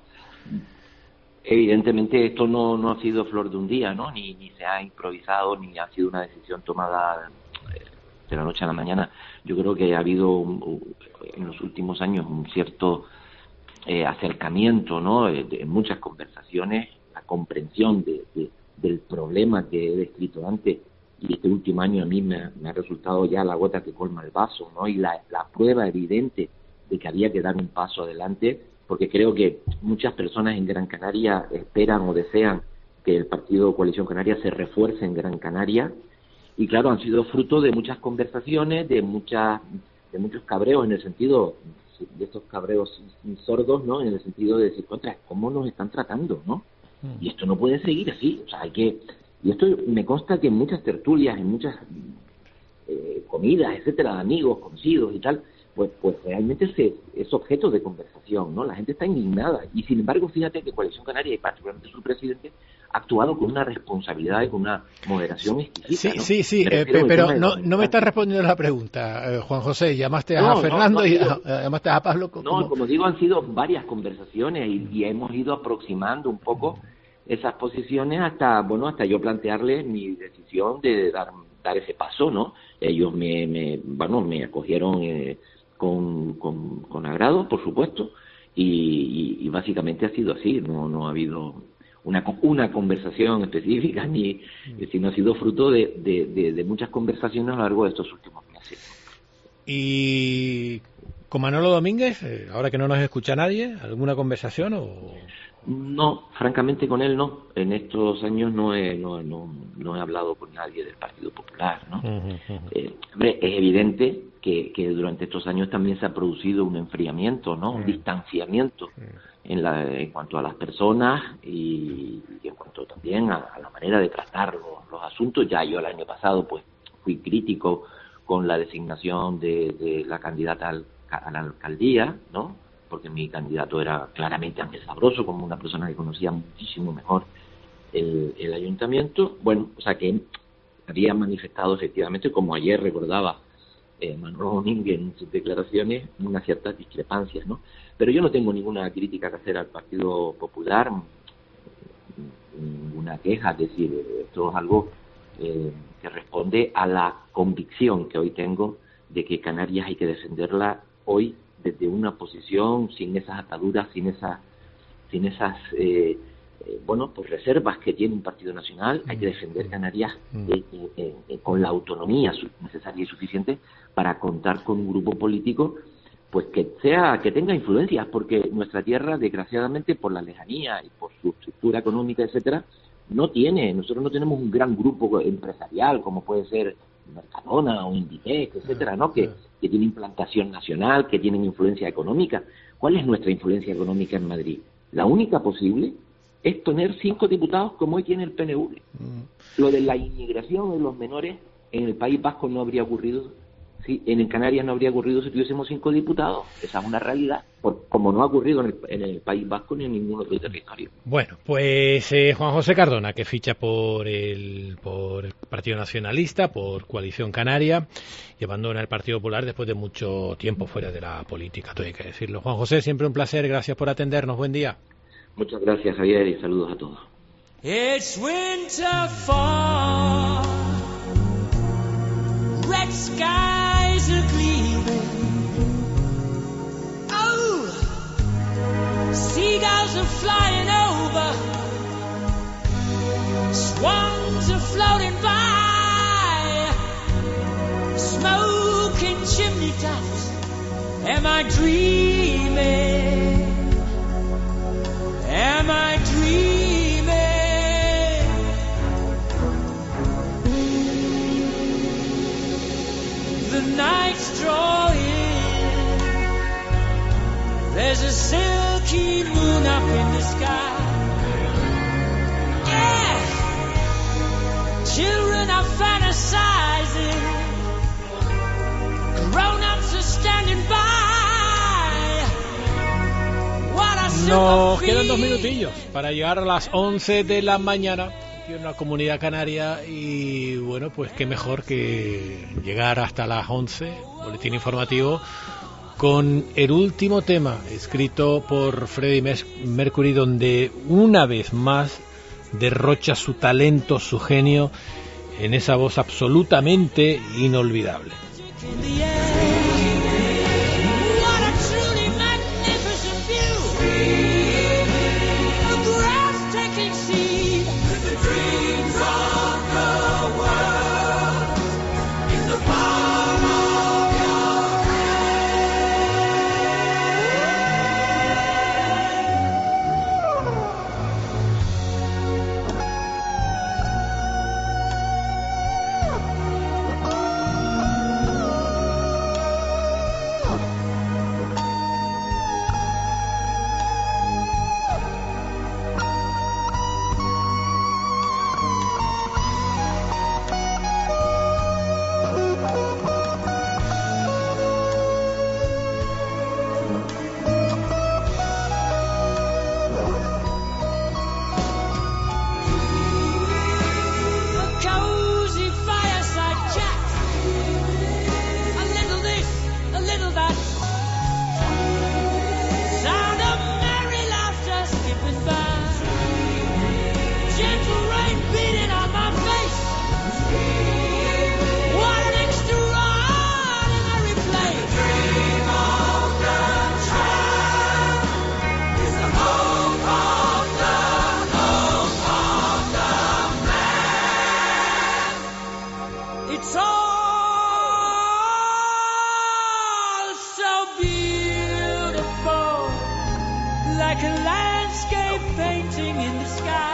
Evidentemente esto no, no ha sido flor de un día, ¿no? Ni, ni se ha improvisado, ni ha sido una decisión tomada de la noche a la mañana. Yo creo que ha habido un, en los últimos años un cierto eh, acercamiento, ¿no?, de, de muchas conversaciones, la comprensión de, de, del problema que he descrito antes, y este último año a mí me, me ha resultado ya la gota que colma el vaso, ¿no?, y la, la prueba evidente de que había que dar un paso adelante, porque creo que muchas personas en Gran Canaria esperan o desean que el partido Coalición Canaria se refuerce en Gran Canaria, y claro, han sido fruto de muchas conversaciones, de muchas de muchos cabreos, en el sentido de estos cabreos sordos, ¿no?, en el sentido de decir, contra, ¿cómo nos están tratando, no? Y esto no puede seguir así, o sea, hay que... Y esto me consta que en muchas tertulias, en muchas eh, comidas, etcétera, de amigos, conocidos y tal, pues pues realmente se, es objeto de conversación, ¿no? La gente está indignada y sin embargo fíjate que Coalición Canaria y particularmente su presidente ha actuado con una responsabilidad y con una moderación exquisita, sí, ¿no? sí, sí, eh, pero no, no me estás respondiendo la pregunta, eh, Juan José. Llamaste no, a Fernando no, no, y a, llamaste a Pablo. ¿Cómo? No, como digo, han sido varias conversaciones y, y hemos ido aproximando un poco esas posiciones hasta, bueno, hasta yo plantearles mi decisión de dar dar ese paso, ¿no? Ellos me, me bueno, me acogieron eh, con, con, con agrado, por supuesto, y, y, y básicamente ha sido así, no no ha habido una una conversación específica, ni sino ha sido fruto de, de, de, de muchas conversaciones a lo largo de estos últimos meses. Y con Manolo Domínguez, ahora que no nos escucha nadie, ¿alguna conversación o...? No, francamente con él no. En estos años no he, no, no, no he hablado con nadie del Partido Popular, ¿no? Uh-huh, uh-huh. Eh, hombre, es evidente que, que durante estos años también se ha producido un enfriamiento, ¿no? Uh-huh. Un distanciamiento uh-huh. en, la, en cuanto a las personas y, y en cuanto también a, a la manera de tratar los, los asuntos. Ya yo el año pasado pues fui crítico con la designación de, de la candidata al, a la alcaldía, ¿no?, porque mi candidato era claramente Ángel Sabroso, como una persona que conocía muchísimo mejor el, el ayuntamiento. Bueno, o sea que había manifestado efectivamente, como ayer recordaba eh, Manolo Domínguez en sus declaraciones, unas ciertas discrepancias, ¿no? Pero yo no tengo ninguna crítica que hacer al Partido Popular, ninguna queja, es decir, esto es algo eh, que responde a la convicción que hoy tengo de que Canarias hay que defenderla hoy desde una posición sin esas ataduras, sin esas, sin esas eh, eh, bueno, pues reservas que tiene un partido nacional. Hay que defender Canarias eh, eh, eh, con la autonomía necesaria y suficiente para contar con un grupo político pues que sea, que tenga influencias, porque nuestra tierra, desgraciadamente, por la lejanía y por su estructura económica, etcétera, no tiene, nosotros no tenemos un gran grupo empresarial como puede ser Mercadona o Inditex, etcétera, ¿no? Que, que tiene implantación nacional, que tienen influencia económica. ¿Cuál es nuestra influencia económica en Madrid? La única posible es tener cinco diputados como hoy tiene el P N V. Mm. Lo de la inmigración de los menores en el País Vasco no habría ocurrido. Sí, en Canarias no habría ocurrido si tuviésemos cinco diputados. Esa es una realidad, por, como no ha ocurrido en el, en el País Vasco ni en ningún otro territorio. Bueno, pues eh, Juan José Cardona, que ficha por el, por el Partido Nacionalista, por Coalición Canaria, y abandona el Partido Popular después de mucho tiempo fuera de la política, todo hay que decirlo. Juan José, siempre un placer, gracias por atendernos, buen día. Muchas gracias, Javier, y saludos a todos. It's winter fall, red skies are gleaming. Oh, seagulls are flying over, swans are floating by, smoking chimney tops. Am I dreaming? Am I dreaming? The night's drawing. There's a silky moon up in the sky. Yeah, children are fantasizing. Grown-ups are standing by. Nos quedan dos minutillos para llegar a las once de la mañana en la comunidad canaria y bueno, pues qué mejor que llegar hasta las once, boletín informativo, con el último tema escrito por Freddie Mercury, donde una vez más derrocha su talento, su genio, en esa voz absolutamente inolvidable.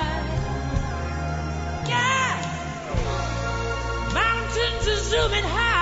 Zooming high.